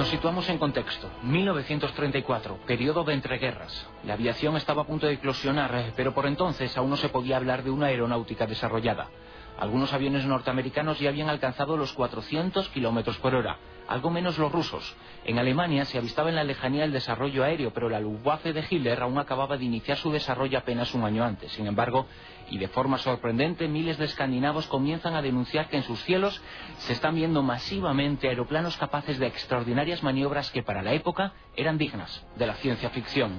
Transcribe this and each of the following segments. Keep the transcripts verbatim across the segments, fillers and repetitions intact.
Nos situamos en contexto. mil novecientos treinta y cuatro, periodo de entreguerras. La aviación estaba a punto de eclosionar, pero por entonces aún no se podía hablar de una aeronáutica desarrollada. Algunos aviones norteamericanos ya habían alcanzado los cuatrocientos kilómetros por hora, algo menos los rusos. En Alemania se avistaba en la lejanía el desarrollo aéreo, pero la Luftwaffe de Hitler aún acababa de iniciar su desarrollo apenas un año antes. Sin embargo, y de forma sorprendente, miles de escandinavos comienzan a denunciar que en sus cielos se están viendo masivamente aeroplanos capaces de extraordinarias maniobras que para la época eran dignas de la ciencia ficción.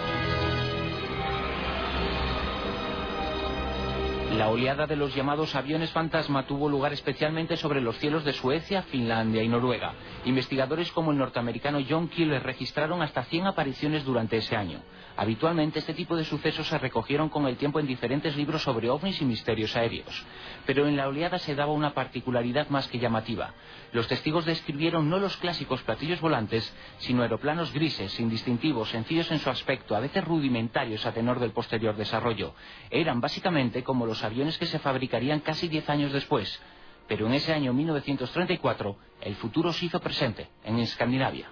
La oleada de los llamados aviones fantasma tuvo lugar especialmente sobre los cielos de Suecia, Finlandia y Noruega. Investigadores como el norteamericano John Keel registraron hasta cien apariciones durante ese año. Habitualmente este tipo de sucesos se recogieron con el tiempo en diferentes libros sobre ovnis y misterios aéreos. Pero en la oleada se daba una particularidad más que llamativa. Los testigos describieron no los clásicos platillos volantes, sino aeroplanos grises, indistintivos, sencillos en su aspecto, a veces rudimentarios a tenor del posterior desarrollo. Eran básicamente como los aviones que se fabricarían casi diez años después. Pero en ese año mil novecientos treinta y cuatro, el futuro se hizo presente en Escandinavia.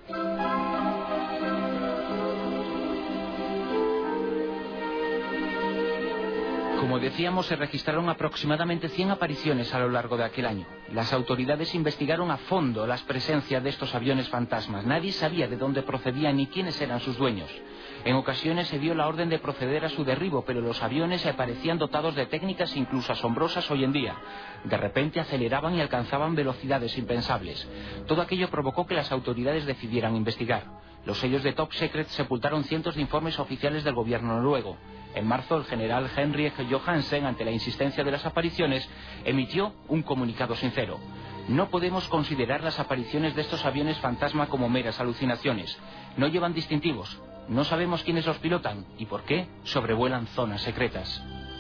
Como decíamos, se registraron aproximadamente cien apariciones a lo largo de aquel año. Las autoridades investigaron a fondo las presencias de estos aviones fantasmas. Nadie sabía de dónde procedían ni quiénes eran sus dueños. En ocasiones se dio la orden de proceder a su derribo, pero los aviones se aparecían dotados de técnicas incluso asombrosas hoy en día. De repente aceleraban y alcanzaban velocidades impensables. Todo aquello provocó que las autoridades decidieran investigar. Los sellos de Top Secret sepultaron cientos de informes oficiales del gobierno noruego. En marzo, el general Henrik Johansen, ante la insistencia de las apariciones, emitió un comunicado sincero. No podemos considerar las apariciones de estos aviones fantasma como meras alucinaciones. No llevan distintivos, no sabemos quiénes los pilotan y por qué sobrevuelan zonas secretas.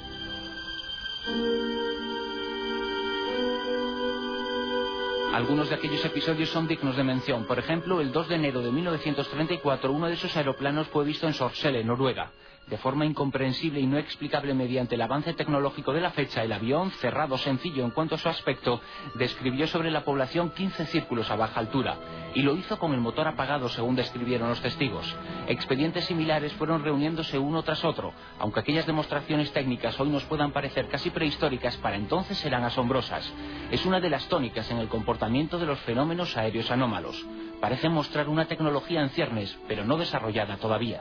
Algunos de aquellos episodios son dignos de mención. Por ejemplo, el dos de enero de mil novecientos treinta y cuatro, uno de esos aeroplanos fue visto en Sorsele, Noruega. De forma incomprensible y no explicable mediante el avance tecnológico de la fecha, el avión, cerrado, sencillo en cuanto a su aspecto, describió sobre la población quince círculos a baja altura. Y lo hizo con el motor apagado, según describieron los testigos. Expedientes similares fueron reuniéndose uno tras otro. Aunque aquellas demostraciones técnicas hoy nos puedan parecer casi prehistóricas, para entonces eran asombrosas. Es una de las tónicas en el comportamiento de los fenómenos aéreos anómalos. Parecen mostrar una tecnología en ciernes, pero no desarrollada todavía.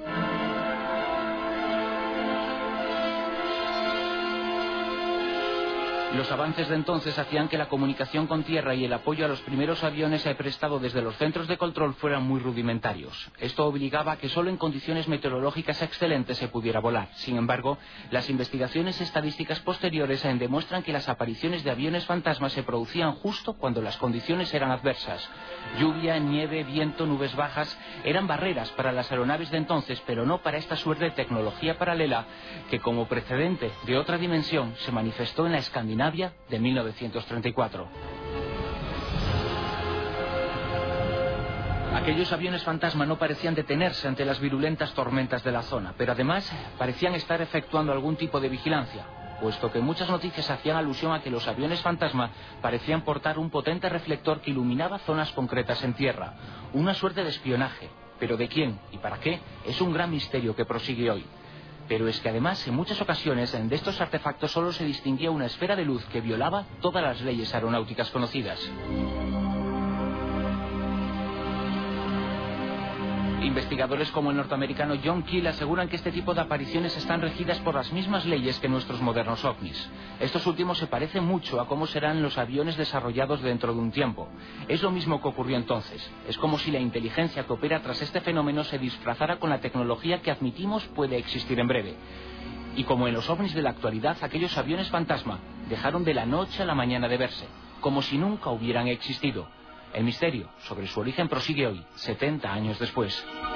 Los avances de entonces hacían que la comunicación con tierra y el apoyo a los primeros aviones prestado desde los centros de control fueran muy rudimentarios. Esto obligaba a que solo en condiciones meteorológicas excelentes se pudiera volar. Sin embargo, las investigaciones estadísticas posteriores demuestran que las apariciones de aviones fantasmas se producían justo cuando las condiciones eran adversas. Lluvia, nieve, viento, nubes bajas eran barreras para las aeronaves de entonces, pero no para esta suerte de tecnología paralela que, como precedente de otra dimensión, se manifestó en la Escandinavia de mil novecientos treinta y cuatro. Aquellos aviones fantasma no parecían detenerse ante las virulentas tormentas de la zona, pero además parecían estar efectuando algún tipo de vigilancia, puesto que muchas noticias hacían alusión a que los aviones fantasma parecían portar un potente reflector que iluminaba zonas concretas en tierra. Una suerte de espionaje, pero ¿de quién y para qué? Es un gran misterio que prosigue hoy. Pero es que además en muchas ocasiones de estos artefactos solo se distinguía una esfera de luz que violaba todas las leyes aeronáuticas conocidas. Investigadores como el norteamericano John Keel aseguran que este tipo de apariciones están regidas por las mismas leyes que nuestros modernos ovnis. Estos últimos se parecen mucho a cómo serán los aviones desarrollados dentro de un tiempo. Es lo mismo que ocurrió entonces. Es como si la inteligencia que opera tras este fenómeno se disfrazara con la tecnología que admitimos puede existir en breve. Y como en los ovnis de la actualidad, aquellos aviones fantasma dejaron de la noche a la mañana de verse, como si nunca hubieran existido. El misterio sobre su origen prosigue hoy, setenta años después.